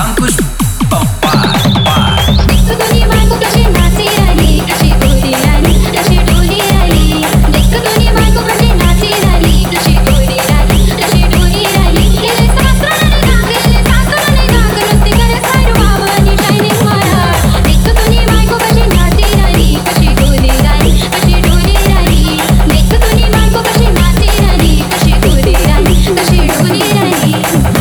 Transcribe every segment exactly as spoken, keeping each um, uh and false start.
अंकुश पवार पवार देखो दोन्ही बायको कशी नाची राहिली, कशी डोली राहिली, कशी डोली राहिली. देखो दोन्ही बायको कशी नाची राहिली, कशी डोली राहिली, कशी डोली राहिली. गेले सासराने गाग, गेले सासराने गाग, नुसती करे साडू बाबांनी शायनिंग मारा. देखो दोन्ही बायको कशी नाची राहिली, कशी डोली राहिली, कशी डोली राहिली. देखो दोन्ही बायको कशी नाची राहिली, कशी डोली राहिली, कशी डोली राहिली.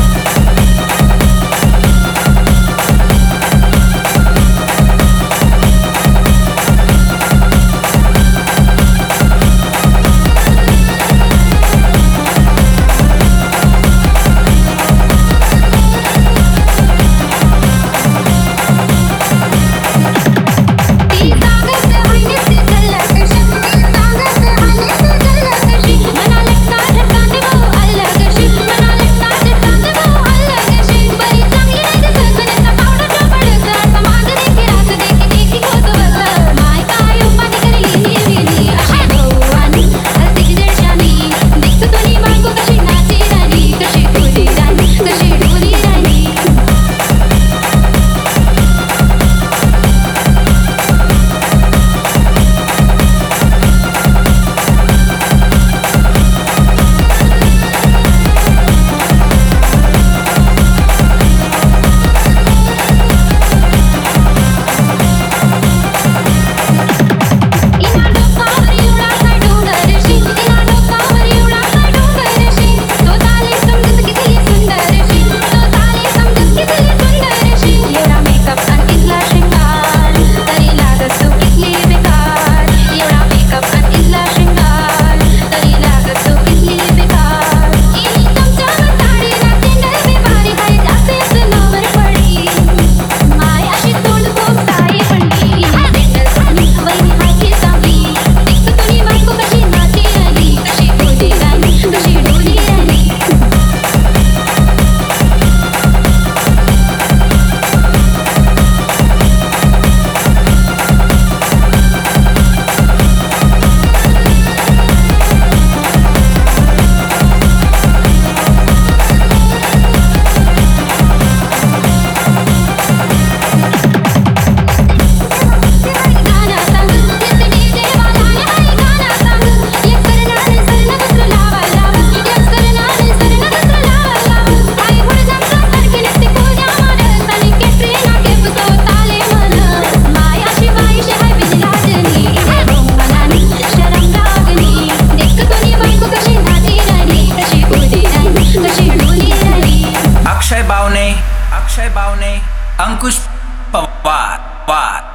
ती सांगत आईनेच जल्ला कशी, ती सांगत आईनेच जल्ला कशी. मनाला साथ सांग भाऊ आल्ला कशी, मनाला साथ सांग भाऊ आल्ला कशी. बरी चांगली नाही दिसत नुसता पावडरचा पडसा, असा माग देखी रात देखी देखी होत बघ. माय काय उपाधी करी हिरविली अशी भाऊ आणि हसते की जळशानी. देखतो दोन्ही बायको कशी नाची राहिली, कशी डोली राहिली, कशी डोली राहिली. इना डोकावर एवढासा डोंगरशी, इना डोकावर एवढासा डोंगरशी. तो ताले समजत किती सुंदरशी, तो ताले समजत किती सुंदरशी. एवढा मेकअप आणि इथला शृंगार, तरी लागत तो किती बेकार. एवढा मेकअप आणि इथला शृंगार, तरी लागत तो किती बेकार. इनी तुमच्यावर साडीला सेंडल बी बारीक आहे, जास्त नवर पडी. माय अशी तोंड खूप सारी पडली, सेंडल आणि वहिनी हायची चांगली. देखतो दोन्ही बायको कशी नाची राहिली, कशी डोली राहिली, कशी डोली राहिली. गाना सांग येते देवाला हाय गाना सांग. एक सरनाने सरण बसलो लावा लावा, एक सरनाने सरण बसलो लावा लावा. आई हुडदांचा सारखी नसते पूजा मानस, आणि कॅटरीना कैफचा ताले मन. माय अशी बाईशी हाय बिनलाजनी, इथे मनानी शरम लागली. देखतो दोन्ही बायको कशी नाची राहिली, कशी डोली राहिली, कशी डोली राहिली. अक्षय बावणे अक्षय बावणे अंकुश पवार पवार